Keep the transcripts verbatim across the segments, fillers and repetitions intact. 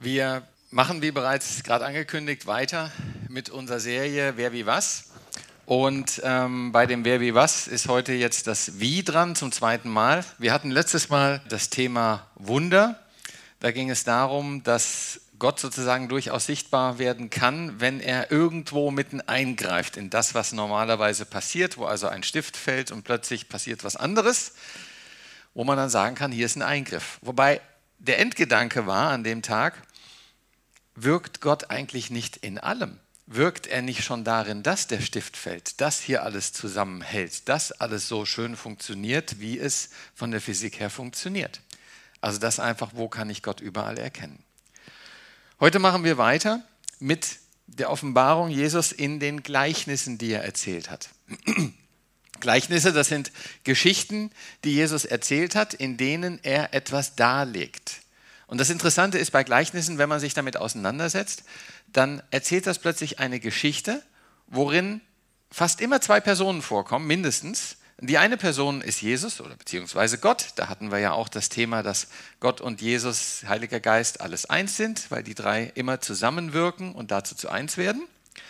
Wir machen, wie bereits gerade angekündigt, weiter mit unserer Serie Wer wie was. Und ähm, bei dem Wer wie was ist heute jetzt das Wie dran zum zweiten Mal. Wir hatten letztes Mal das Thema Wunder. Da ging es darum, dass Gott sozusagen durchaus sichtbar werden kann, wenn er irgendwo mitten eingreift in das, was normalerweise passiert, wo also ein Stift fällt und plötzlich passiert was anderes, wo man dann sagen kann, hier ist ein Eingriff. Wobei der Endgedanke war an dem Tag, wirkt Gott eigentlich nicht in allem? Wirkt er nicht schon darin, dass der Stift fällt, dass hier alles zusammenhält, dass alles so schön funktioniert, wie es von der Physik her funktioniert? Also das einfach, wo kann ich Gott überall erkennen? Heute machen wir weiter mit der Offenbarung Jesus in den Gleichnissen, die er erzählt hat. Gleichnisse, das sind Geschichten, die Jesus erzählt hat, in denen er etwas darlegt. Und das Interessante ist bei Gleichnissen, wenn man sich damit auseinandersetzt, dann erzählt das plötzlich eine Geschichte, worin fast immer zwei Personen vorkommen, mindestens. Die eine Person ist Jesus oder beziehungsweise Gott. Da hatten wir ja auch das Thema, dass Gott und Jesus, Heiliger Geist, alles eins sind, weil die drei immer zusammenwirken und dazu zu eins werden.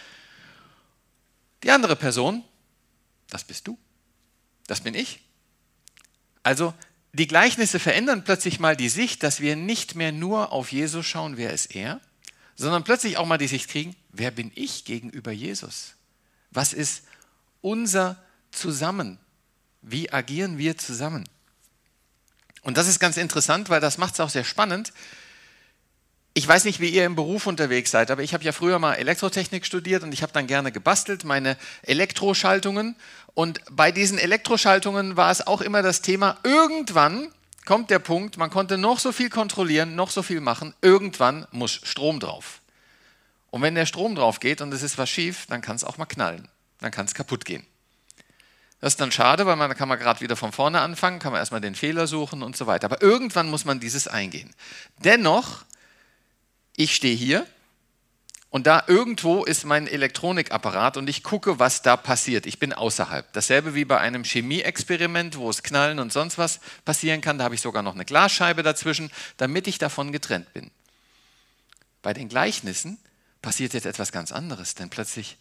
Die andere Person, das bist du, das bin ich. Also die Gleichnisse verändern plötzlich mal die Sicht, dass wir nicht mehr nur auf Jesus schauen, wer ist er, sondern plötzlich auch mal die Sicht kriegen, wer bin ich gegenüber Jesus? Was ist unser Zusammen? Wie agieren wir zusammen? Und das ist ganz interessant, weil das macht es auch sehr spannend. Ich weiß nicht, wie ihr im Beruf unterwegs seid, aber ich habe ja früher mal Elektrotechnik studiert und ich habe dann gerne gebastelt, meine Elektroschaltungen. Und bei diesen Elektroschaltungen war es auch immer das Thema, irgendwann kommt der Punkt, man konnte noch so viel kontrollieren, noch so viel machen, irgendwann muss Strom drauf. Und wenn der Strom drauf geht und es ist was schief, dann kann es auch mal knallen, dann kann es kaputt gehen. Das ist dann schade, weil man, da kann man gerade wieder von vorne anfangen, kann man erstmal den Fehler suchen und so weiter. Aber irgendwann muss man dieses eingehen. Dennoch, ich stehe hier und da irgendwo ist mein Elektronikapparat und ich gucke, was da passiert. Ich bin außerhalb. Dasselbe wie bei einem Chemieexperiment, wo es knallen und sonst was passieren kann. Da habe ich sogar noch eine Glasscheibe dazwischen, damit ich davon getrennt bin. Bei den Gleichnissen passiert jetzt etwas ganz anderes, denn plötzlich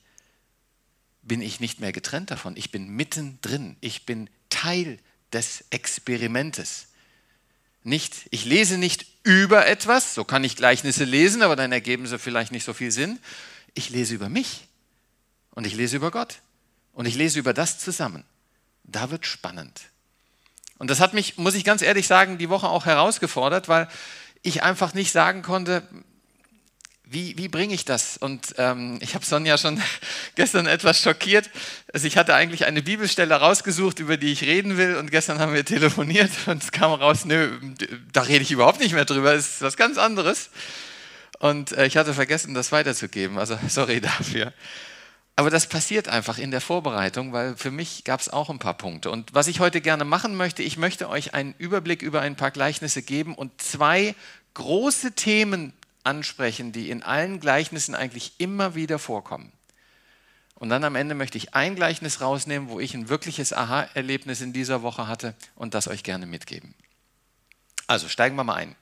bin ich nicht mehr getrennt davon. Ich bin mittendrin. Ich bin Teil des Experimentes. Nicht, ich lese nicht über etwas, so kann ich Gleichnisse lesen, aber dann ergeben sie vielleicht nicht so viel Sinn. Ich lese über mich und ich lese über Gott und ich lese über das zusammen. Da wird spannend. Und das hat mich, muss ich ganz ehrlich sagen, die Woche auch herausgefordert, weil ich einfach nicht sagen konnte, Wie, wie bringe ich das? Und ähm, ich habe Sonja schon gestern etwas schockiert. Also ich hatte eigentlich eine Bibelstelle rausgesucht, über die ich reden will. Und gestern haben wir telefoniert und es kam raus, nö, da rede ich überhaupt nicht mehr drüber. Das ist was ganz anderes. Und äh, ich hatte vergessen, das weiterzugeben. Also sorry dafür. Aber das passiert einfach in der Vorbereitung, weil für mich gab es auch ein paar Punkte. Und was ich heute gerne machen möchte, ich möchte euch einen Überblick über ein paar Gleichnisse geben und zwei große Themen ansprechen, die in allen Gleichnissen eigentlich immer wieder vorkommen. Und dann am Ende möchte ich ein Gleichnis rausnehmen, wo ich ein wirkliches Aha-Erlebnis in dieser Woche hatte und das euch gerne mitgeben. Also steigen wir mal ein.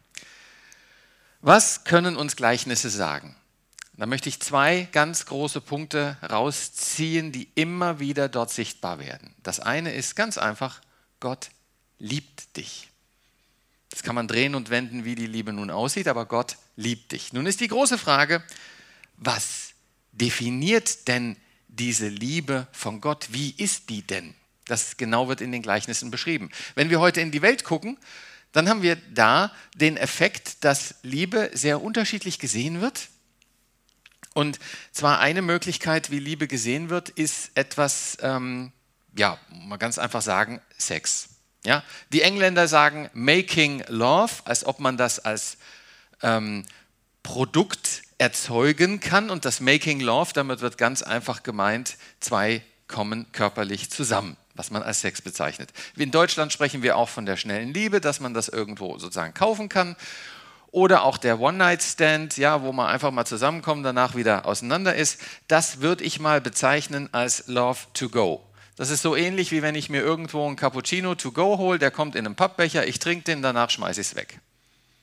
Was können uns Gleichnisse sagen? Da möchte ich zwei ganz große Punkte rausziehen, die immer wieder dort sichtbar werden. Das eine ist ganz einfach, Gott liebt dich. Das kann man drehen und wenden, wie die Liebe nun aussieht, aber Gott liebt dich. Nun ist die große Frage, was definiert denn diese Liebe von Gott? Wie ist die denn? Das genau wird in den Gleichnissen beschrieben. Wenn wir heute in die Welt gucken, dann haben wir da den Effekt, dass Liebe sehr unterschiedlich gesehen wird. Und zwar eine Möglichkeit, wie Liebe gesehen wird, ist etwas, ähm, ja, mal ganz einfach sagen, Sex. Ja, die Engländer sagen making love, als ob man das als ähm, Produkt erzeugen kann. Und das making love, damit wird ganz einfach gemeint, zwei kommen körperlich zusammen, was man als Sex bezeichnet. In Deutschland sprechen wir auch von der schnellen Liebe, dass man das irgendwo sozusagen kaufen kann. Oder auch der One-Night-Stand, ja, wo man einfach mal zusammenkommt, danach wieder auseinander ist. Das würde ich mal bezeichnen als love to go. Das ist so ähnlich, wie wenn ich mir irgendwo einen Cappuccino to go hole, der kommt in einem Pappbecher, ich trinke den, danach schmeiße ich es weg.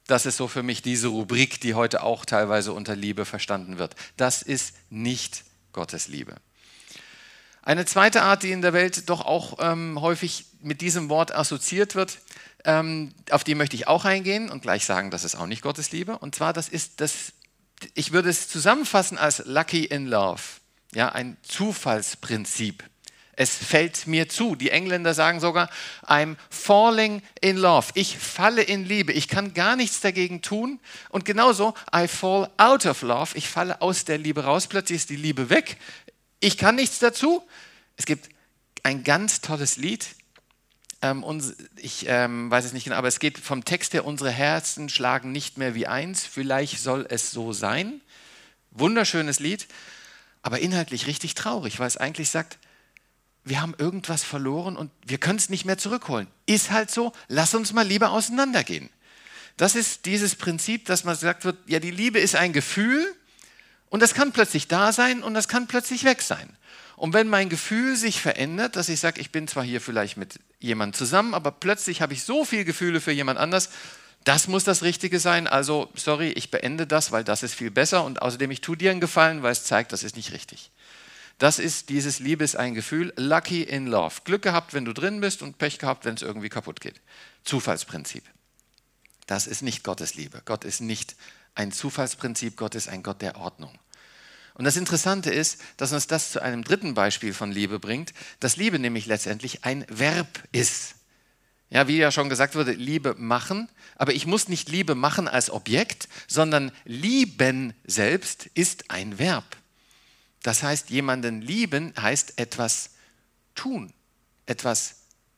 Das ist so für mich diese Rubrik, die heute auch teilweise unter Liebe verstanden wird. Das ist nicht Gottes Liebe. Eine zweite Art, die in der Welt doch auch ähm, häufig mit diesem Wort assoziiert wird, ähm, auf die möchte ich auch eingehen und gleich sagen, das ist auch nicht Gottes Liebe. Und zwar, das ist das, ich würde es zusammenfassen als Lucky in Love, ja, ein Zufallsprinzip. Es fällt mir zu. Die Engländer sagen sogar, I'm falling in love. Ich falle in Liebe. Ich kann gar nichts dagegen tun. Und genauso, I fall out of love. Ich falle aus der Liebe raus. Plötzlich ist die Liebe weg. Ich kann nichts dazu. Es gibt ein ganz tolles Lied. Ähm, uns, ich ähm, weiß es nicht genau, aber es geht vom Text her, unsere Herzen schlagen nicht mehr wie eins. Vielleicht soll es so sein. Wunderschönes Lied, aber inhaltlich richtig traurig, weil es eigentlich sagt, wir haben irgendwas verloren und wir können es nicht mehr zurückholen. Ist halt so, lass uns mal lieber auseinandergehen. Das ist dieses Prinzip, dass man sagt wird, ja, die Liebe ist ein Gefühl und das kann plötzlich da sein und das kann plötzlich weg sein. Und wenn mein Gefühl sich verändert, dass ich sage, ich bin zwar hier vielleicht mit jemandem zusammen, aber plötzlich habe ich so viele Gefühle für jemand anders, das muss das Richtige sein, also sorry, ich beende das, weil das ist viel besser und außerdem, ich tue dir einen Gefallen, weil es zeigt, das ist nicht richtig. Das ist dieses Liebe ist ein Gefühl, lucky in love. Glück gehabt, wenn du drin bist und Pech gehabt, wenn es irgendwie kaputt geht. Zufallsprinzip. Das ist nicht Gottes Liebe. Gott ist nicht ein Zufallsprinzip, Gott ist ein Gott der Ordnung. Und das Interessante ist, dass uns das zu einem dritten Beispiel von Liebe bringt, dass Liebe nämlich letztendlich ein Verb ist. Ja, wie ja schon gesagt wurde, Liebe machen, aber ich muss nicht Liebe machen als Objekt, sondern lieben selbst ist ein Verb. Das heißt, jemanden lieben heißt etwas tun, etwas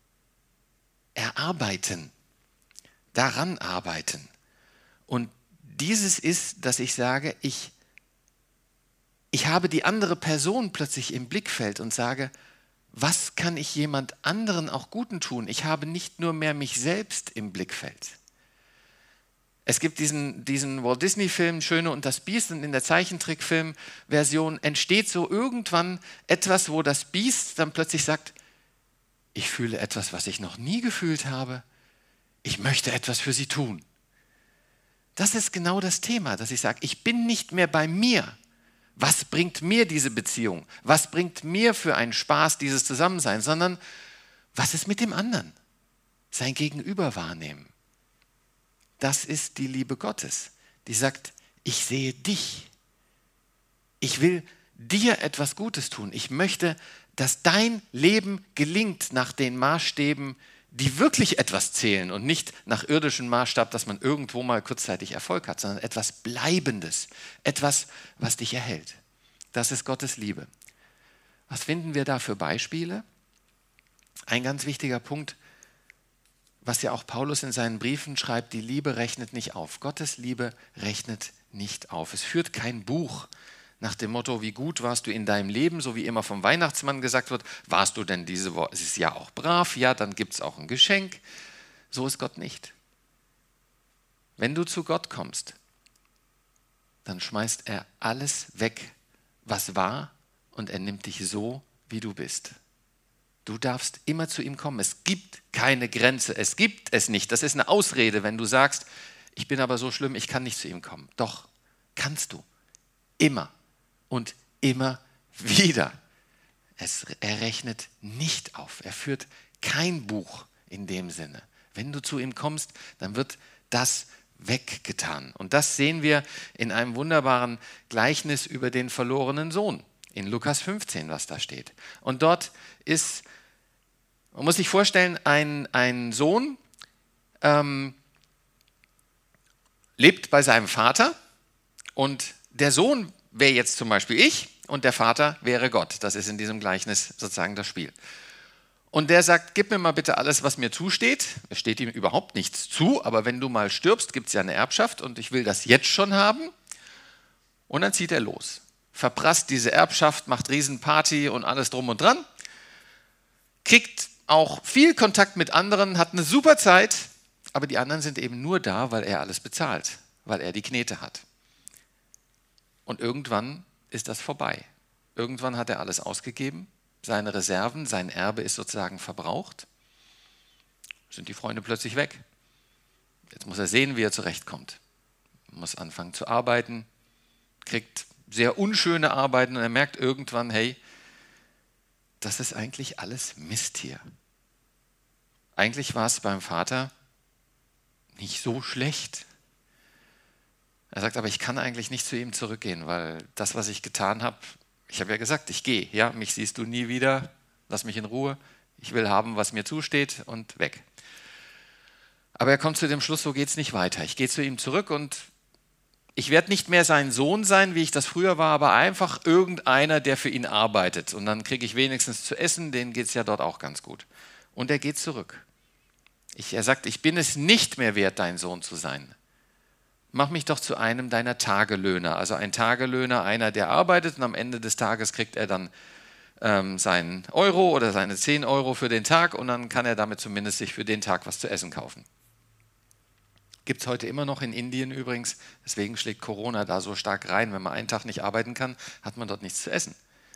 erarbeiten, daran arbeiten. Und dieses ist, dass ich sage, ich, ich habe die andere Person plötzlich im Blickfeld und sage, was kann ich jemand anderen auch Guten tun? Ich habe nicht nur mehr mich selbst im Blickfeld. Es gibt diesen, diesen Walt Disney-Film Schöne und das Biest und in der Zeichentrickfilm-Version entsteht so irgendwann etwas, wo das Biest dann plötzlich sagt, ich fühle etwas, was ich noch nie gefühlt habe. Ich möchte etwas für sie tun. Das ist genau das Thema, dass ich sage, ich bin nicht mehr bei mir. Was bringt mir diese Beziehung? Was bringt mir für einen Spaß dieses Zusammensein? Sondern was ist mit dem anderen? Sein Gegenüber wahrnehmen. Das ist die Liebe Gottes, die sagt, ich sehe dich. Ich will dir etwas Gutes tun. Ich möchte, dass dein Leben gelingt nach den Maßstäben, die wirklich etwas zählen und nicht nach irdischem Maßstab, dass man irgendwo mal kurzzeitig Erfolg hat, sondern etwas Bleibendes, etwas, was dich erhält. Das ist Gottes Liebe. Was finden wir da für Beispiele? Ein ganz wichtiger Punkt, was ja auch Paulus in seinen Briefen schreibt, die Liebe rechnet nicht auf. Gottes Liebe rechnet nicht auf. Es führt kein Buch nach dem Motto, wie gut warst du in deinem Leben, so wie immer vom Weihnachtsmann gesagt wird, warst du denn dieses Jahr auch brav? Ja, dann gibt es auch ein Geschenk. So ist Gott nicht. Wenn du zu Gott kommst, dann schmeißt er alles weg, was war, und er nimmt dich so, wie du bist. Du darfst immer zu ihm kommen. Es gibt keine Grenze. Es gibt es nicht. Das ist eine Ausrede, wenn du sagst, ich bin aber so schlimm, ich kann nicht zu ihm kommen. Doch, kannst du. Immer und immer wieder. Es, er rechnet nicht auf. Er führt kein Buch in dem Sinne. Wenn du zu ihm kommst, dann wird das weggetan. Und das sehen wir in einem wunderbaren Gleichnis über den verlorenen Sohn. In Lukas fünfzehn, was da steht. Und dort ist, man muss sich vorstellen, ein, ein Sohn ähm, lebt bei seinem Vater und der Sohn wäre jetzt zum Beispiel ich und der Vater wäre Gott. Das ist in diesem Gleichnis sozusagen das Spiel. Und der sagt, gib mir mal bitte alles, was mir zusteht. Es steht ihm überhaupt nichts zu, aber wenn du mal stirbst, gibt es ja eine Erbschaft und ich will das jetzt schon haben. Und dann zieht er los. Verprasst diese Erbschaft, macht Riesenparty und alles drum und dran, kriegt auch viel Kontakt mit anderen, hat eine super Zeit, aber die anderen sind eben nur da, weil er alles bezahlt, weil er die Knete hat. Und irgendwann ist das vorbei. Irgendwann hat er alles ausgegeben, seine Reserven, sein Erbe ist sozusagen verbraucht, sind die Freunde plötzlich weg. Jetzt muss er sehen, wie er zurechtkommt. Er muss anfangen zu arbeiten, kriegt sehr unschöne Arbeiten und er merkt irgendwann, hey, das ist eigentlich alles Mist hier. Eigentlich war es beim Vater nicht so schlecht. Er sagt, aber ich kann eigentlich nicht zu ihm zurückgehen, weil das, was ich getan habe, ich habe ja gesagt, ich gehe, ja, mich siehst du nie wieder, lass mich in Ruhe, ich will haben, was mir zusteht und weg. Aber er kommt zu dem Schluss, so geht es nicht weiter. Ich gehe zu ihm zurück und ich werde nicht mehr sein Sohn sein, wie ich das früher war, aber einfach irgendeiner, der für ihn arbeitet. Und dann kriege ich wenigstens zu essen, denen geht es ja dort auch ganz gut. Und er geht zurück. Ich, er sagt, ich bin es nicht mehr wert, dein Sohn zu sein. Mach mich doch zu einem deiner Tagelöhner. Also ein Tagelöhner, einer, der arbeitet und am Ende des Tages kriegt er dann ähm, seinen Euro oder seine zehn Euro für den Tag und dann kann er damit zumindest sich für den Tag was zu essen kaufen. Gibt es heute immer noch in Indien übrigens, deswegen schlägt Corona da so stark rein. Wenn man einen Tag nicht arbeiten kann, hat man dort nichts zu essen.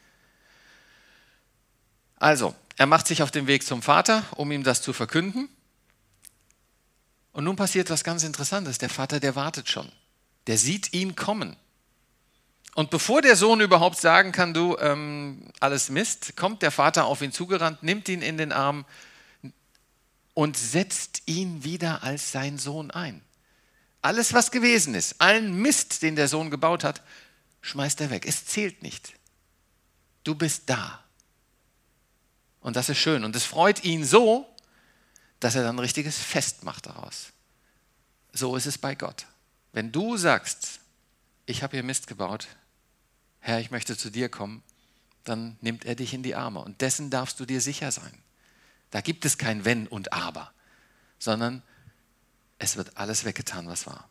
Also, er macht sich auf den Weg zum Vater, um ihm das zu verkünden. Und nun passiert was ganz Interessantes. Der Vater, der wartet schon. Der sieht ihn kommen. Und bevor der Sohn überhaupt sagen kann, du, ähm, alles Mist, kommt der Vater auf ihn zugerannt, nimmt ihn in den Arm und setzt ihn wieder als sein Sohn ein. Alles, was gewesen ist, allen Mist, den der Sohn gebaut hat, schmeißt er weg. Es zählt nicht. Du bist da. Und das ist schön. Und es freut ihn so, dass er dann ein richtiges Fest macht daraus. So ist es bei Gott. Wenn du sagst, ich habe hier Mist gebaut, Herr, ich möchte zu dir kommen, dann nimmt er dich in die Arme. Und dessen darfst du dir sicher sein. Da gibt es kein Wenn und Aber, sondern es wird alles weggetan, was war.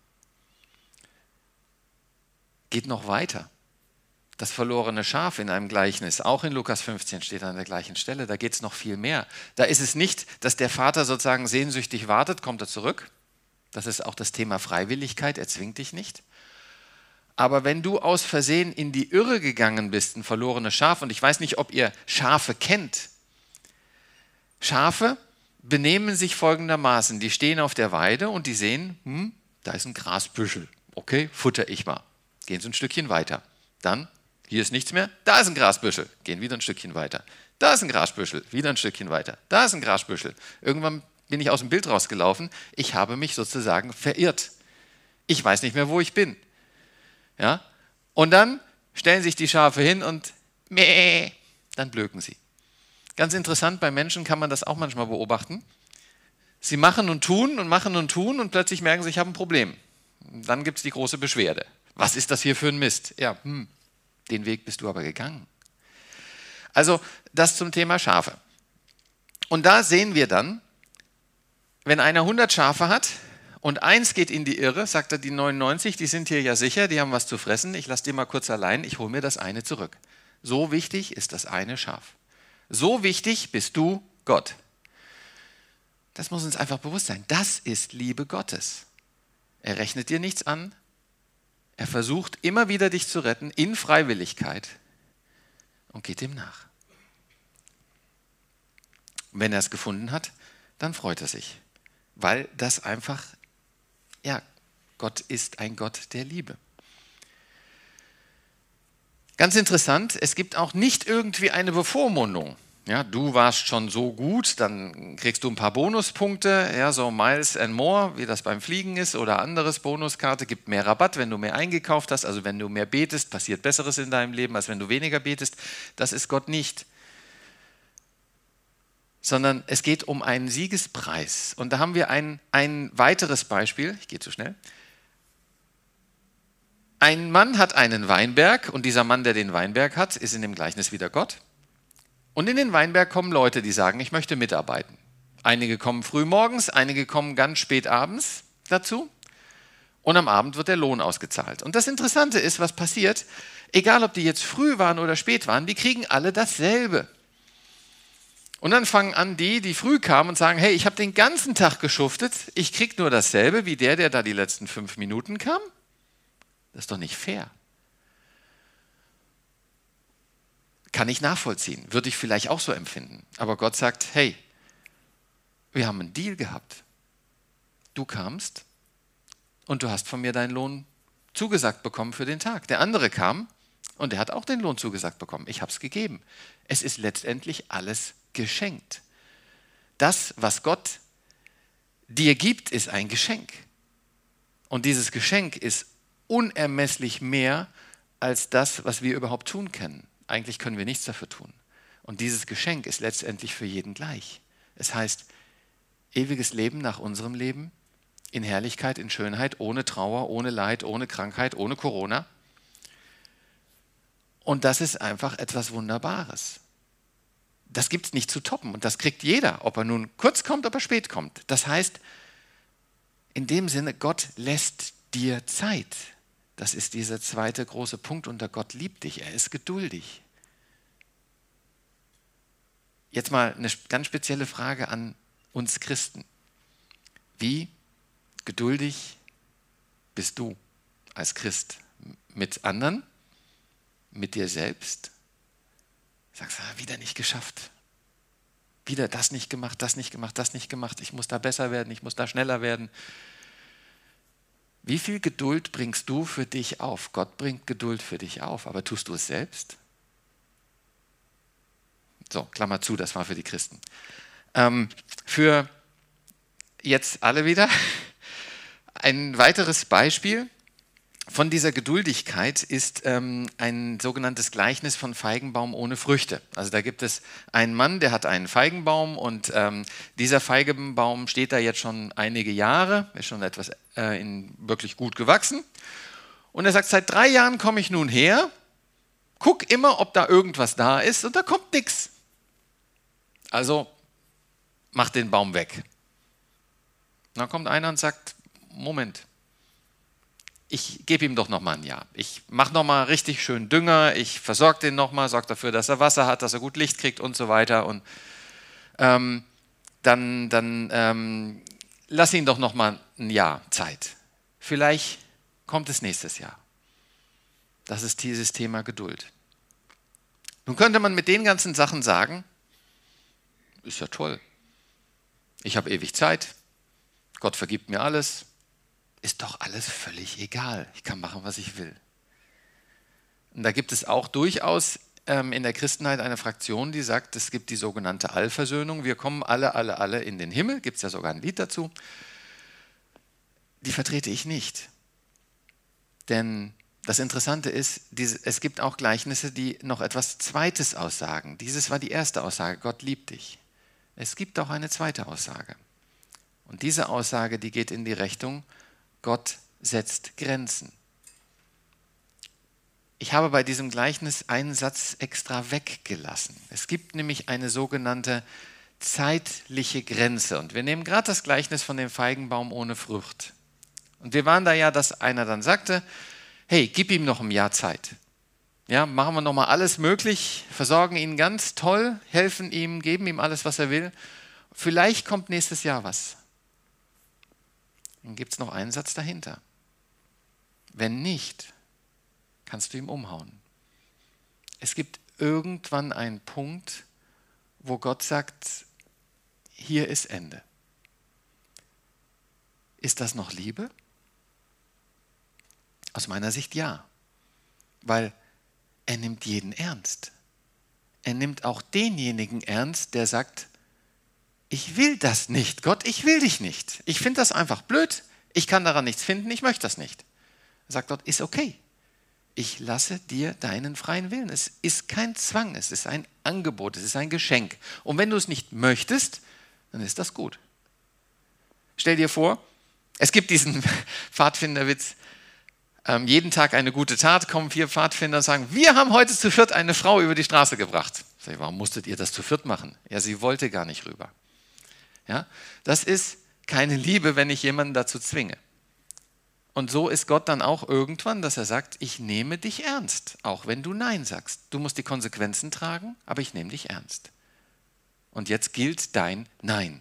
Geht noch weiter. Das verlorene Schaf in einem Gleichnis, auch in Lukas fünfzehn steht an der gleichen Stelle, da geht es noch viel mehr. Da ist es nicht, dass der Vater sozusagen sehnsüchtig wartet, kommt er zurück. Das ist auch das Thema Freiwilligkeit, er zwingt dich nicht. Aber wenn du aus Versehen in die Irre gegangen bist, ein verlorenes Schaf, und ich weiß nicht, ob ihr Schafe kennt. Schafe benehmen sich folgendermaßen, die stehen auf der Weide und die sehen, hm, da ist ein Grasbüschel, okay, futter ich mal. Gehen sie ein Stückchen weiter. Dann, hier ist nichts mehr, da ist ein Grasbüschel, gehen wieder ein Stückchen weiter. Da ist ein Grasbüschel, wieder ein Stückchen weiter. Da ist ein Grasbüschel. Irgendwann bin ich aus dem Bild rausgelaufen, ich habe mich sozusagen verirrt. Ich weiß nicht mehr, wo ich bin. Ja? Und dann stellen sich die Schafe hin und meh, dann blöken sie. Ganz interessant, bei Menschen kann man das auch manchmal beobachten. Sie machen und tun und machen und tun und plötzlich merken sie, ich habe ein Problem. Dann gibt es die große Beschwerde. Was ist das hier für ein Mist? Ja, hm, den Weg bist du aber gegangen. Also das zum Thema Schafe. Und da sehen wir dann, wenn einer hundert Schafe hat und eins geht in die Irre, sagt er, die neunundneunzig, die sind hier ja sicher, die haben was zu fressen, ich lasse die mal kurz allein, ich hole mir das eine zurück. So wichtig ist das eine Schaf. So wichtig bist du Gott. Das muss uns einfach bewusst sein. Das ist Liebe Gottes. Er rechnet dir nichts an. Er versucht immer wieder dich zu retten in Freiwilligkeit und geht ihm nach. Wenn er es gefunden hat, dann freut er sich, weil das einfach, ja, Gott ist ein Gott der Liebe. Ganz interessant, es gibt auch nicht irgendwie eine Bevormundung. Ja, du warst schon so gut, dann kriegst du ein paar Bonuspunkte, ja, so Miles and More, wie das beim Fliegen ist, oder anderes Bonuskarte, gibt mehr Rabatt, wenn du mehr eingekauft hast, also wenn du mehr betest, passiert Besseres in deinem Leben, als wenn du weniger betest. Das ist Gott nicht. Sondern es geht um einen Siegespreis. Und da haben wir ein, ein weiteres Beispiel, ich gehe zu schnell. Ein Mann hat einen Weinberg und dieser Mann, der den Weinberg hat, ist in dem Gleichnis wieder Gott. Und in den Weinberg kommen Leute, die sagen, ich möchte mitarbeiten. Einige kommen früh morgens, einige kommen ganz spät abends dazu. Und am Abend wird der Lohn ausgezahlt. Und das Interessante ist, was passiert, egal ob die jetzt früh waren oder spät waren, die kriegen alle dasselbe. Und dann fangen an die, die früh kamen und sagen, hey, ich habe den ganzen Tag geschuftet, ich kriege nur dasselbe wie der, der da die letzten fünf Minuten kam. Das ist doch nicht fair. Kann ich nachvollziehen, würde ich vielleicht auch so empfinden. Aber Gott sagt, hey, wir haben einen Deal gehabt. Du kamst und du hast von mir deinen Lohn zugesagt bekommen für den Tag. Der andere kam und er hat auch den Lohn zugesagt bekommen. Ich habe es gegeben. Es ist letztendlich alles geschenkt. Das, was Gott dir gibt, ist ein Geschenk. Und dieses Geschenk ist unermesslich mehr als das, was wir überhaupt tun können. Eigentlich können wir nichts dafür tun. Und dieses Geschenk ist letztendlich für jeden gleich. Es heißt, ewiges Leben nach unserem Leben, in Herrlichkeit, in Schönheit, ohne Trauer, ohne Leid, ohne Krankheit, ohne Corona. Und das ist einfach etwas Wunderbares. Das gibt es nicht zu toppen und das kriegt jeder, ob er nun kurz kommt, ob er spät kommt. Das heißt, in dem Sinne, Gott lässt dir Zeit. Das ist dieser zweite große Punkt unter Gott liebt dich, er ist geduldig. Jetzt mal eine ganz spezielle Frage an uns Christen. Wie geduldig bist du als Christ mit anderen, mit dir selbst? Sagst du, wieder nicht geschafft. Wieder das nicht gemacht, das nicht gemacht, das nicht gemacht. Ich muss da besser werden, ich muss da schneller werden. Wie viel Geduld bringst du für dich auf? Gott bringt Geduld für dich auf, aber tust du es selbst? So, Klammer zu, das war für die Christen. Ähm, für jetzt alle wieder ein weiteres Beispiel von dieser Geduldigkeit ist ähm, ein sogenanntes Gleichnis von Feigenbaum ohne Früchte. Also da gibt es einen Mann, der hat einen Feigenbaum und ähm, dieser Feigenbaum steht da jetzt schon einige Jahre, ist schon etwas äh, in, wirklich gut gewachsen. Und er sagt, seit drei Jahren komme ich nun her, guck immer, ob da irgendwas da ist und da kommt nichts. Also mach den Baum weg. Dann kommt einer und sagt, Moment, ich gebe ihm doch nochmal ein Jahr. Ich mache nochmal richtig schön Dünger, ich versorge den nochmal, sorge dafür, dass er Wasser hat, dass er gut Licht kriegt und so weiter. Und ähm, dann, dann ähm, lass ihn doch nochmal ein Jahr Zeit. Vielleicht kommt es nächstes Jahr. Das ist dieses Thema Geduld. Nun könnte man mit den ganzen Sachen sagen, ist ja toll. Ich habe ewig Zeit. Gott vergibt mir alles. Ist doch alles völlig egal. Ich kann machen, was ich will. Und da gibt es auch durchaus ähm, in der Christenheit eine Fraktion, die sagt, es gibt die sogenannte Allversöhnung. Wir kommen alle, alle, alle in den Himmel. Gibt es ja sogar ein Lied dazu. Die vertrete ich nicht. Denn das Interessante ist, diese, es gibt auch Gleichnisse, die noch etwas Zweites aussagen. Dieses war die erste Aussage, Gott liebt dich. Es gibt auch eine zweite Aussage. Und diese Aussage, die geht in die Richtung, Gott setzt Grenzen. Ich habe bei diesem Gleichnis einen Satz extra weggelassen. Es gibt nämlich eine sogenannte zeitliche Grenze. Und wir nehmen gerade das Gleichnis von dem Feigenbaum ohne Frucht. Und wir waren da ja, dass einer dann sagte, hey, gib ihm noch ein Jahr Zeit. Ja, machen wir nochmal alles möglich, versorgen ihn ganz toll, helfen ihm, geben ihm alles, was er will. Vielleicht kommt nächstes Jahr was. Dann gibt es noch einen Satz dahinter. Wenn nicht, kannst du ihm umhauen. Es gibt irgendwann einen Punkt, wo Gott sagt, hier ist Ende. Ist das noch Liebe? Aus meiner Sicht ja. Weil er nimmt jeden ernst. Er nimmt auch denjenigen ernst, der sagt, ich will das nicht, Gott, ich will dich nicht. Ich finde das einfach blöd, ich kann daran nichts finden, ich möchte das nicht. Sagt Gott, ist okay. Ich lasse dir deinen freien Willen. Es ist kein Zwang, es ist ein Angebot, es ist ein Geschenk. Und wenn du es nicht möchtest, dann ist das gut. Stell dir vor, es gibt diesen Pfadfinderwitz, ähm, jeden Tag eine gute Tat, kommen vier Pfadfinder und sagen, wir haben heute zu viert eine Frau über die Straße gebracht. Sag ich, warum musstet ihr das zu viert machen? Ja, sie wollte gar nicht rüber. Ja, das ist keine Liebe, wenn ich jemanden dazu zwinge. Und so ist Gott dann auch irgendwann, dass er sagt, ich nehme dich ernst, auch wenn du Nein sagst. Du musst die Konsequenzen tragen, aber ich nehme dich ernst. Und jetzt gilt dein Nein.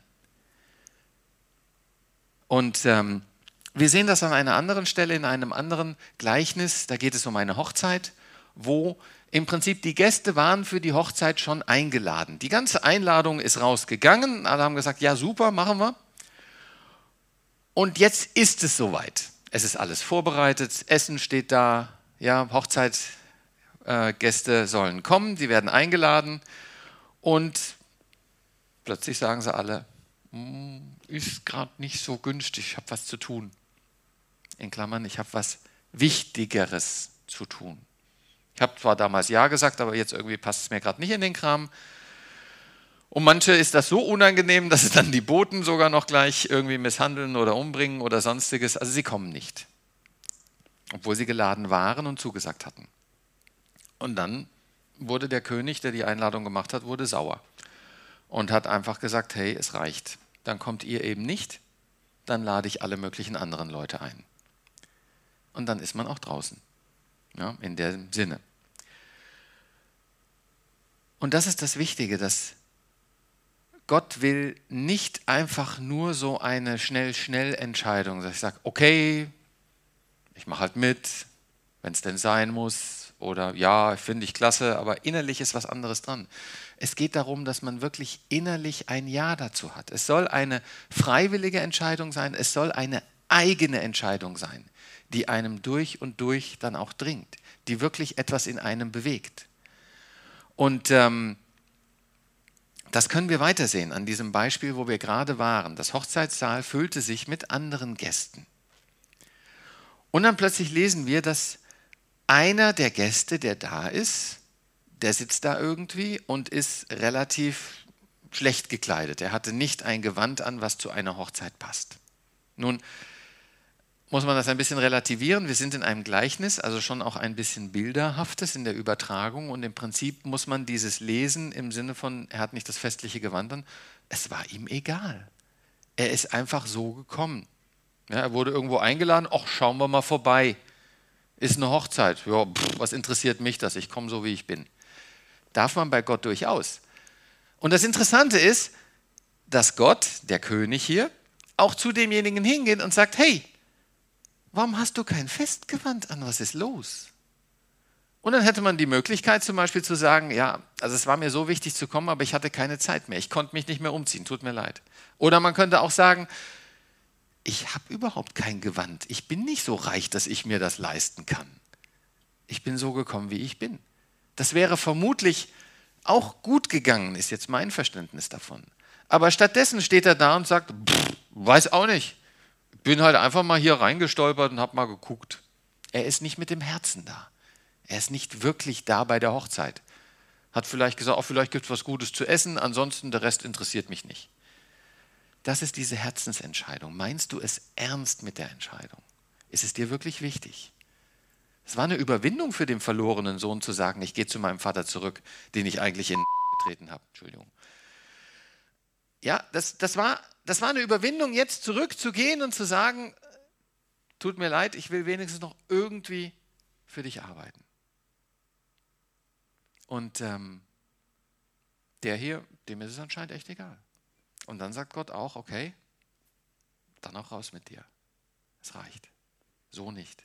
Und ähm, wir sehen das an einer anderen Stelle, in einem anderen Gleichnis, da geht es um eine Hochzeit, wo im Prinzip die Gäste waren für die Hochzeit schon eingeladen. Die ganze Einladung ist rausgegangen, alle haben gesagt, ja super, machen wir. Und jetzt ist es soweit. Es ist alles vorbereitet, Essen steht da, ja, Hochzeitsgäste sollen kommen, die werden eingeladen und plötzlich sagen sie alle, ist gerade nicht so günstig, ich habe was zu tun. In Klammern, ich habe was Wichtigeres zu tun. Ich habe zwar damals Ja gesagt, aber jetzt irgendwie passt es mir gerade nicht in den Kram. Und manche ist das so unangenehm, dass sie dann die Boten sogar noch gleich irgendwie misshandeln oder umbringen oder sonstiges. Also sie kommen nicht, obwohl sie geladen waren und zugesagt hatten. Und dann wurde der König, der die Einladung gemacht hat, wurde sauer und hat einfach gesagt, hey, es reicht. Dann kommt ihr eben nicht, dann lade ich alle möglichen anderen Leute ein. Und dann ist man auch draußen, ja, in dem Sinne. Und das ist das Wichtige, dass Gott will nicht einfach nur so eine Schnell-Schnell-Entscheidung, dass ich sage, okay, ich mache halt mit, wenn es denn sein muss, oder ja, finde ich klasse, aber innerlich ist was anderes dran. Es geht darum, dass man wirklich innerlich ein Ja dazu hat. Es soll eine freiwillige Entscheidung sein, es soll eine eigene Entscheidung sein, die einem durch und durch dann auch dringt, die wirklich etwas in einem bewegt. Und ähm, das können wir weitersehen an diesem Beispiel, wo wir gerade waren. Das Hochzeitssaal füllte sich mit anderen Gästen. Und dann plötzlich lesen wir, dass einer der Gäste, der da ist, der sitzt da irgendwie und ist relativ schlecht gekleidet. Er hatte nicht ein Gewand an, was zu einer Hochzeit passt. Nun muss man das ein bisschen relativieren. Wir sind in einem Gleichnis, also schon auch ein bisschen Bilderhaftes in der Übertragung. Und im Prinzip muss man dieses lesen im Sinne von, er hat nicht das festliche Gewand an. Es war ihm egal. Er ist einfach so gekommen. Ja, er wurde irgendwo eingeladen, ach, schauen wir mal vorbei. Ist eine Hochzeit. Ja, pff, was interessiert mich das? Ich komme so, wie ich bin. Darf man bei Gott durchaus. Und das Interessante ist, dass Gott, der König hier, auch zu demjenigen hingeht und sagt, hey, warum hast du kein Festgewand an? Was ist los? Und dann hätte man die Möglichkeit zum Beispiel zu sagen, ja, also es war mir so wichtig zu kommen, aber ich hatte keine Zeit mehr. Ich konnte mich nicht mehr umziehen, tut mir leid. Oder man könnte auch sagen, ich habe überhaupt kein Gewand. Ich bin nicht so reich, dass ich mir das leisten kann. Ich bin so gekommen, wie ich bin. Das wäre vermutlich auch gut gegangen, ist jetzt mein Verständnis davon. Aber stattdessen steht er da und sagt, pff, weiß auch nicht. Ich bin halt einfach mal hier reingestolpert und habe mal geguckt. Er ist nicht mit dem Herzen da. Er ist nicht wirklich da bei der Hochzeit. Hat vielleicht gesagt, oh, vielleicht gibt es was Gutes zu essen, ansonsten der Rest interessiert mich nicht. Das ist diese Herzensentscheidung. Meinst du es ernst mit der Entscheidung? Ist es dir wirklich wichtig? Es war eine Überwindung für den verlorenen Sohn zu sagen, ich gehe zu meinem Vater zurück, den ich eigentlich in getreten habe. Entschuldigung. Ja, das, das, war, das war eine Überwindung, jetzt zurückzugehen und zu sagen, tut mir leid, ich will wenigstens noch irgendwie für dich arbeiten. Und ähm, der hier, dem ist es anscheinend echt egal. Und dann sagt Gott auch, okay, dann auch raus mit dir. Es reicht. So nicht.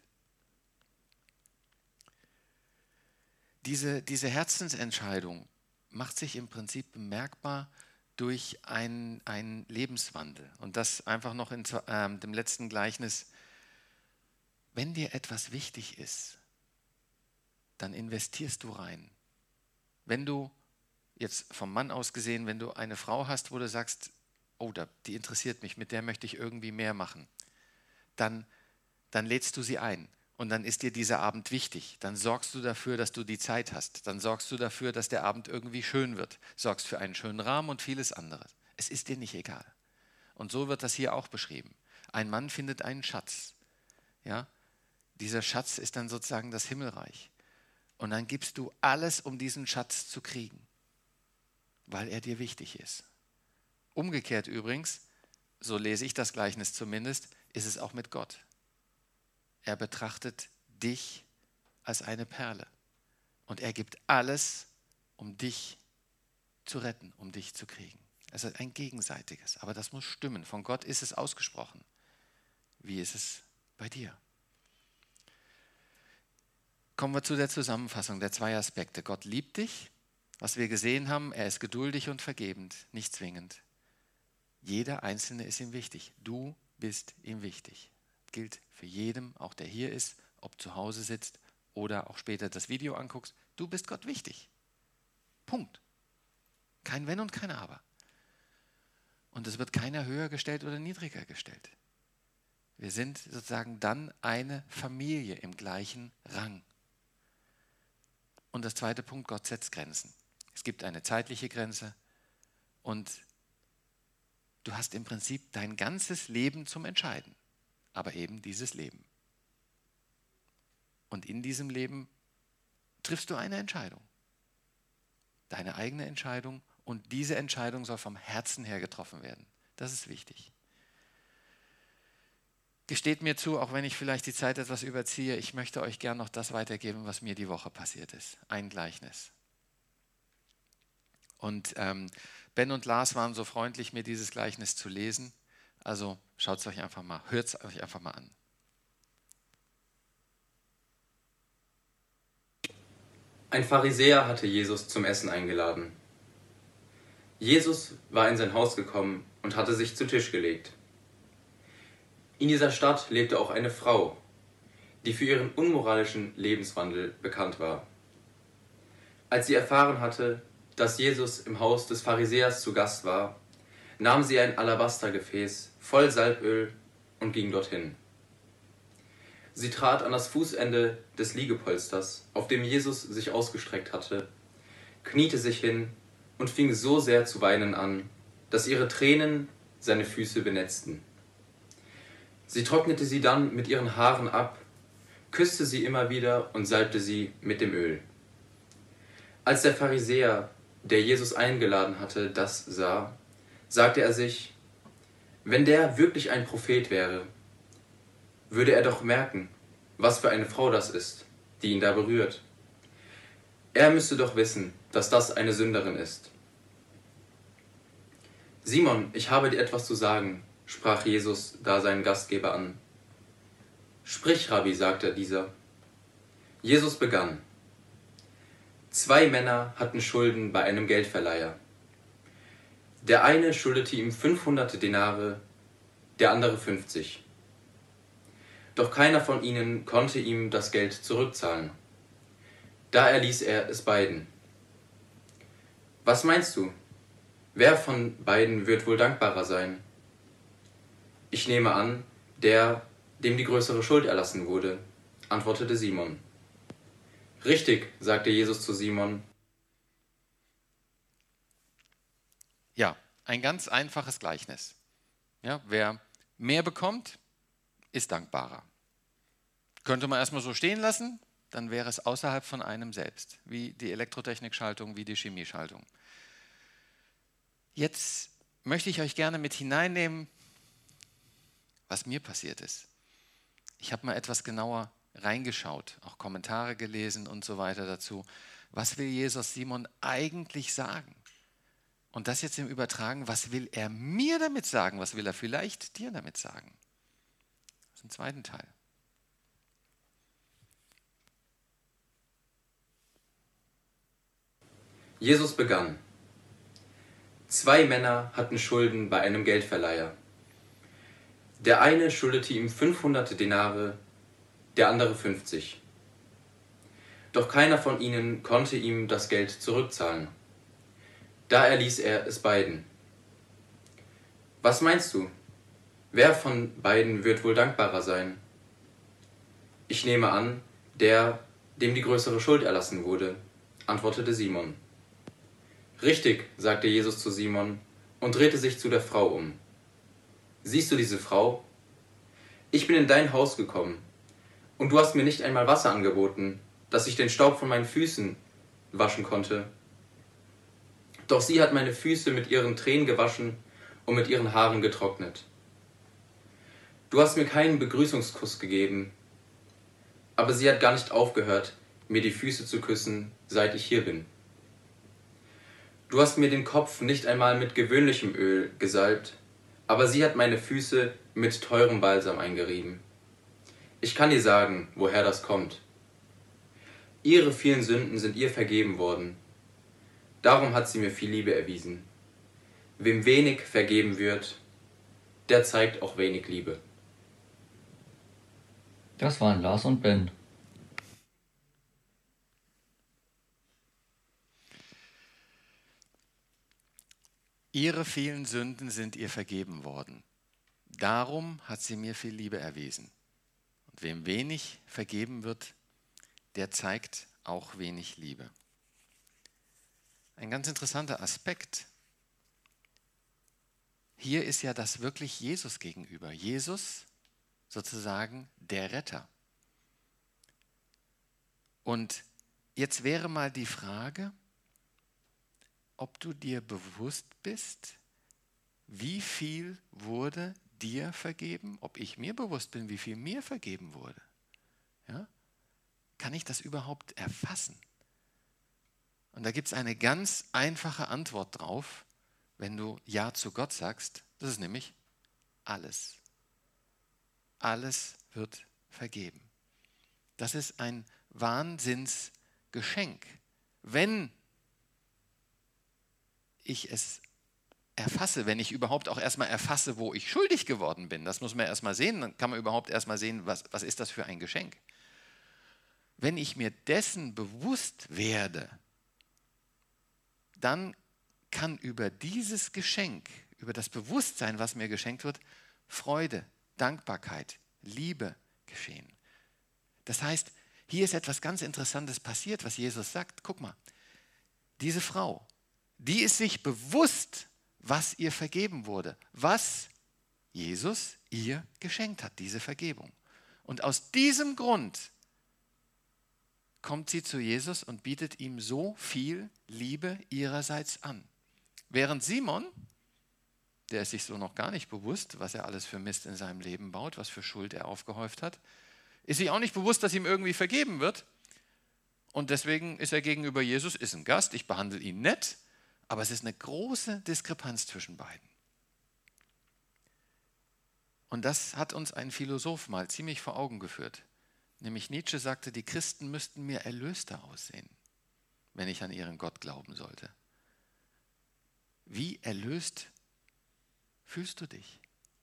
Diese, diese Herzensentscheidung macht sich im Prinzip bemerkbar durch einen, einen Lebenswandel. Und das einfach noch in äh, dem letzten Gleichnis. Wenn dir etwas wichtig ist, dann investierst du rein. Wenn du, jetzt vom Mann aus gesehen, wenn du eine Frau hast, wo du sagst, oh, die interessiert mich, mit der möchte ich irgendwie mehr machen, dann, dann lädst du sie ein. Und dann ist dir dieser Abend wichtig. Dann sorgst du dafür, dass du die Zeit hast. Dann sorgst du dafür, dass der Abend irgendwie schön wird. Sorgst für einen schönen Rahmen und vieles anderes. Es ist dir nicht egal. Und so wird das hier auch beschrieben. Ein Mann findet einen Schatz. Ja? Dieser Schatz ist dann sozusagen das Himmelreich. Und dann gibst du alles, um diesen Schatz zu kriegen, weil er dir wichtig ist. Umgekehrt übrigens, so lese ich das Gleichnis zumindest, ist es auch mit Gott. Er betrachtet dich als eine Perle und er gibt alles, um dich zu retten, um dich zu kriegen. Es ist ein gegenseitiges, aber das muss stimmen. Von Gott ist es ausgesprochen. Wie ist es bei dir? Kommen wir zu der Zusammenfassung der zwei Aspekte. Gott liebt dich, was wir gesehen haben, er ist geduldig und vergebend, nicht zwingend. Jeder Einzelne ist ihm wichtig. Du bist ihm wichtig. gilt für jeden, auch der hier ist, ob zu Hause sitzt oder auch später das Video anguckst. Du bist Gott wichtig. Punkt. Kein Wenn und kein Aber. Und es wird keiner höher gestellt oder niedriger gestellt. Wir sind sozusagen dann eine Familie im gleichen Rang. Und das zweite Punkt, Gott setzt Grenzen. Es gibt eine zeitliche Grenze und du hast im Prinzip dein ganzes Leben zum Entscheiden, aber eben dieses Leben. Und in diesem Leben triffst du eine Entscheidung, deine eigene Entscheidung, und diese Entscheidung soll vom Herzen her getroffen werden. Das ist wichtig. Gesteht mir zu, auch wenn ich vielleicht die Zeit etwas überziehe, ich möchte euch gern noch das weitergeben, was mir die Woche passiert ist. Ein Gleichnis. Und ähm, Ben und Lars waren so freundlich, mir dieses Gleichnis zu lesen. Also schaut es euch einfach mal, hört es euch einfach mal an. Ein Pharisäer hatte Jesus zum Essen eingeladen. Jesus war in sein Haus gekommen und hatte sich zu Tisch gelegt. In dieser Stadt lebte auch eine Frau, die für ihren unmoralischen Lebenswandel bekannt war. Als sie erfahren hatte, dass Jesus im Haus des Pharisäers zu Gast war, nahm sie ein Alabastergefäß voll Salböl und ging dorthin. Sie trat an das Fußende des Liegepolsters, auf dem Jesus sich ausgestreckt hatte, kniete sich hin und fing so sehr zu weinen an, dass ihre Tränen seine Füße benetzten. Sie trocknete sie dann mit ihren Haaren ab, küsste sie immer wieder und salbte sie mit dem Öl. Als der Pharisäer, der Jesus eingeladen hatte, das sah, sagte er sich, wenn der wirklich ein Prophet wäre, würde er doch merken, was für eine Frau das ist, die ihn da berührt. Er müsste doch wissen, dass das eine Sünderin ist. Simon, ich habe dir etwas zu sagen, sprach Jesus da seinen Gastgeber an. Sprich, Rabbi, sagte dieser. Jesus begann. Zwei Männer hatten Schulden bei einem Geldverleiher. Der eine schuldete ihm fünfhundert Denare, der andere fünfzig. Doch keiner von ihnen konnte ihm das Geld zurückzahlen. Da erließ er es beiden. Was meinst du? Wer von beiden wird wohl dankbarer sein? Ich nehme an, der, dem die größere Schuld erlassen wurde, antwortete Simon. Richtig, sagte Jesus zu Simon. Ja, ein ganz einfaches Gleichnis. Ja, wer mehr bekommt, ist dankbarer. Könnte man erstmal so stehen lassen, dann wäre es außerhalb von einem selbst, wie die Elektrotechnikschaltung, wie die Chemieschaltung. Jetzt möchte ich euch gerne mit hineinnehmen, was mir passiert ist. Ich habe mal etwas genauer reingeschaut, auch Kommentare gelesen und so weiter dazu. Was will Jesus Simon eigentlich sagen? Und das jetzt im Übertragen, was will er mir damit sagen? Was will er vielleicht dir damit sagen? Das ist ein zweiten Teil. Jesus begann. Zwei Männer hatten Schulden bei einem Geldverleiher. Der eine schuldete ihm fünfhundert Denare, der andere fünfzig. Doch keiner von ihnen konnte ihm das Geld zurückzahlen. Da erließ er es beiden. Was meinst du? Wer von beiden wird wohl dankbarer sein? Ich nehme an, der, dem die größere Schuld erlassen wurde, antwortete Simon. Richtig, sagte Jesus zu Simon und drehte sich zu der Frau um. Siehst du diese Frau? Ich bin in dein Haus gekommen und du hast mir nicht einmal Wasser angeboten, dass ich den Staub von meinen Füßen waschen konnte. Doch sie hat meine Füße mit ihren Tränen gewaschen und mit ihren Haaren getrocknet. Du hast mir keinen Begrüßungskuss gegeben, aber sie hat gar nicht aufgehört, mir die Füße zu küssen, seit ich hier bin. Du hast mir den Kopf nicht einmal mit gewöhnlichem Öl gesalbt, aber sie hat meine Füße mit teurem Balsam eingerieben. Ich kann dir sagen, woher das kommt. Ihre vielen Sünden sind ihr vergeben worden. Darum hat sie mir viel Liebe erwiesen. Wem wenig vergeben wird, der zeigt auch wenig Liebe. Das waren Lars und Ben. Ihre vielen Sünden sind ihr vergeben worden. Darum hat sie mir viel Liebe erwiesen. Und wem wenig vergeben wird, der zeigt auch wenig Liebe. Ein ganz interessanter Aspekt. Hier ist ja das wirklich Jesus gegenüber. Jesus sozusagen der Retter. Und jetzt wäre mal die Frage, ob du dir bewusst bist, wie viel wurde dir vergeben, ob ich mir bewusst bin, wie viel mir vergeben wurde. Ja? Kann ich das überhaupt erfassen? Und da gibt es eine ganz einfache Antwort drauf, wenn du Ja zu Gott sagst. Das ist nämlich alles. Alles wird vergeben. Das ist ein Wahnsinnsgeschenk. Wenn ich es erfasse, wenn ich überhaupt auch erstmal erfasse, wo ich schuldig geworden bin, das muss man erstmal sehen, dann kann man überhaupt erstmal sehen, was, was ist das für ein Geschenk. Wenn ich mir dessen bewusst werde, dann kann über dieses Geschenk, über das Bewusstsein, was mir geschenkt wird, Freude, Dankbarkeit, Liebe geschehen. Das heißt, hier ist etwas ganz Interessantes passiert, was Jesus sagt. Guck mal, diese Frau, die ist sich bewusst, was ihr vergeben wurde, was Jesus ihr geschenkt hat, diese Vergebung. Und aus diesem Grund kommt sie zu Jesus und bietet ihm so viel Liebe ihrerseits an. Während Simon, der ist sich so noch gar nicht bewusst, was er alles für Mist in seinem Leben baut, was für Schuld er aufgehäuft hat, ist sich auch nicht bewusst, dass ihm irgendwie vergeben wird. Und deswegen ist er gegenüber Jesus, ist ein Gast, ich behandle ihn nett, aber es ist eine große Diskrepanz zwischen beiden. Und das hat uns ein Philosoph mal ziemlich vor Augen geführt. Nämlich Nietzsche sagte, die Christen müssten mir erlöster aussehen, wenn ich an ihren Gott glauben sollte. Wie erlöst fühlst du dich?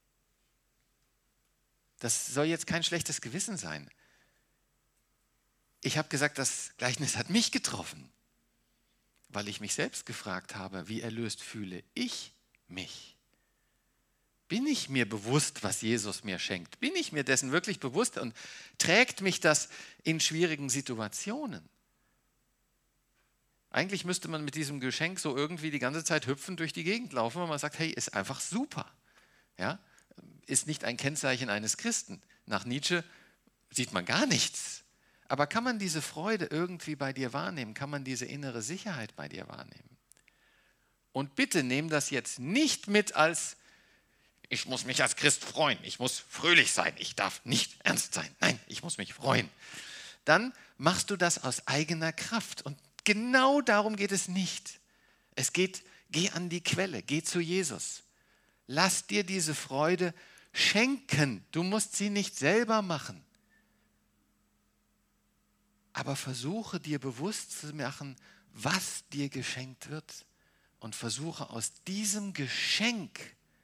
Das soll jetzt kein schlechtes Gewissen sein. Ich habe gesagt, das Gleichnis hat mich getroffen, weil ich mich selbst gefragt habe, wie erlöst fühle ich mich? Bin ich mir bewusst, was Jesus mir schenkt? Bin ich mir dessen wirklich bewusst und trägt mich das in schwierigen Situationen? Eigentlich müsste man mit diesem Geschenk so irgendwie die ganze Zeit hüpfend durch die Gegend laufen, weil man sagt, hey, ist einfach super. Ja? Ist nicht ein Kennzeichen eines Christen. Nach Nietzsche sieht man gar nichts. Aber kann man diese Freude irgendwie bei dir wahrnehmen? Kann man diese innere Sicherheit bei dir wahrnehmen? Und bitte nehm das jetzt nicht mit als, ich muss mich als Christ freuen, ich muss fröhlich sein, ich darf nicht ernst sein. Nein, ich muss mich freuen. Dann machst du das aus eigener Kraft. Und genau darum geht es nicht. Es geht, geh an die Quelle, geh zu Jesus. Lass dir diese Freude schenken. Du musst sie nicht selber machen. Aber versuche dir bewusst zu machen, was dir geschenkt wird. Und versuche aus diesem Geschenk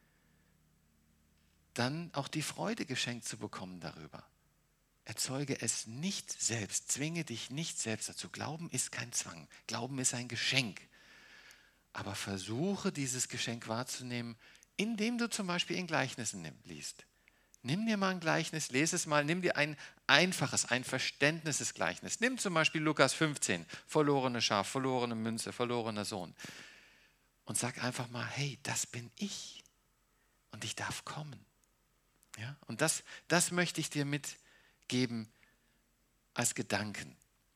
dann auch die Freude geschenkt zu bekommen darüber. Erzeuge es nicht selbst, zwinge dich nicht selbst dazu. Glauben ist kein Zwang, Glauben ist ein Geschenk. Aber versuche dieses Geschenk wahrzunehmen, indem du zum Beispiel in Gleichnissen liest. Nimm dir mal ein Gleichnis, lese es mal, nimm dir ein einfaches, ein verständnisses Gleichnis. Nimm zum Beispiel Lukas fünfzehn, verlorene Schaf, verlorene Münze, verlorener Sohn. Und sag einfach mal, hey, das bin ich und ich darf kommen. Ja? Und das, das möchte ich dir mitgeben als Gedanken.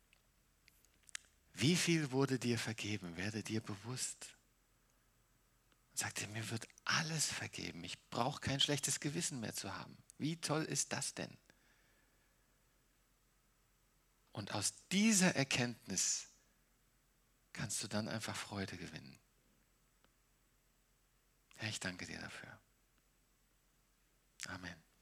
Wie viel wurde dir vergeben? Werde dir bewusst. Sag dir, mir wird alles vergeben. Ich brauche kein schlechtes Gewissen mehr zu haben. Wie toll ist das denn? Und aus dieser Erkenntnis kannst du dann einfach Freude gewinnen. Herr, ich danke dir dafür. Amen.